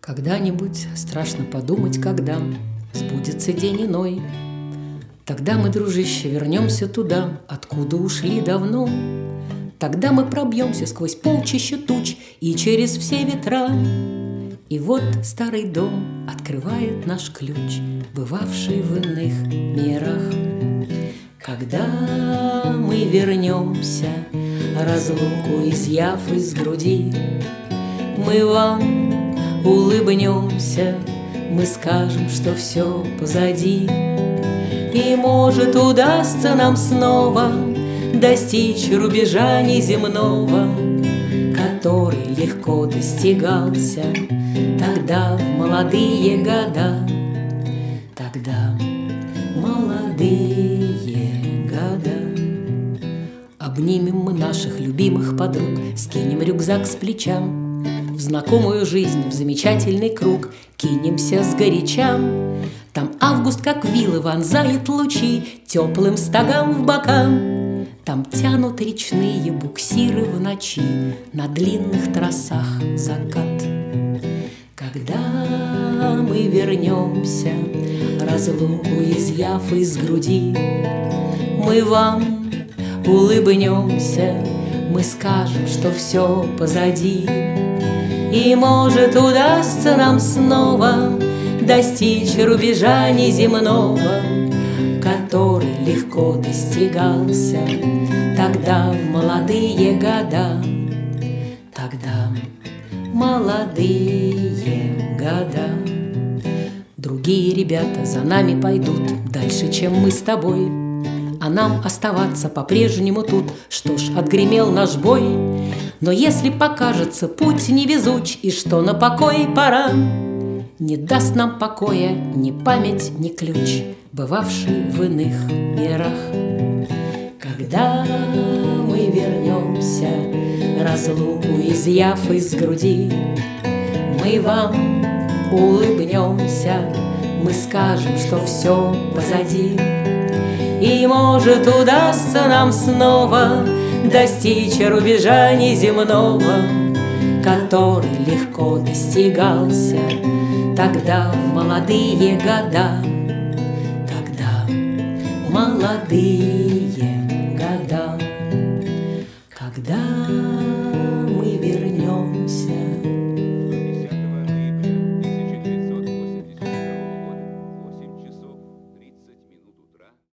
Когда-нибудь страшно подумать, когда сбудется день иной. Тогда мы, дружище, вернемся туда, откуда ушли давно. Тогда мы пробьемся сквозь полчища туч и через все ветра. И вот старый дом открывает наш ключ, бывавший в иных мирах. Когда мы вернемся, разлуку изъяв из груди, мы вам улыбнемся, мы скажем, что все позади. И, может, удастся нам снова достичь рубежа неземного, который легко достигался тогда, в молодые года. Тогда молодые года. Обнимем мы наших любимых подруг, скинем рюкзак с плеча, в знакомую жизнь, в замечательный круг кинемся сгоряча. Там август, как вилы, вонзает лучи теплым стогам в бока. Там тянут речные буксиры в ночи, на длинных трассах закат. Когда мы вернемся, разлуку изъяв из груди, мы вам улыбнемся, мы скажем, что все позади. И, может, удастся нам снова достичь рубежа неземного, который легко достигался тогда, в молодые года. Тогда молодые года. Другие ребята за нами пойдут дальше, чем мы с тобой, а нам оставаться по-прежнему тут. Что ж, отгремел наш бой. Но если покажется путь невезуч, и что на покой пора, не даст нам покоя ни память, ни ключ, бывавший в иных мирах. Когда мы вернемся, разлуку изъяв из груди, мы вам улыбнемся, мы скажем, что все позади. И, может, удастся нам снова достичь рубежа неземного, который легко достигался тогда, в молодые года. Тогда молодые года. Когда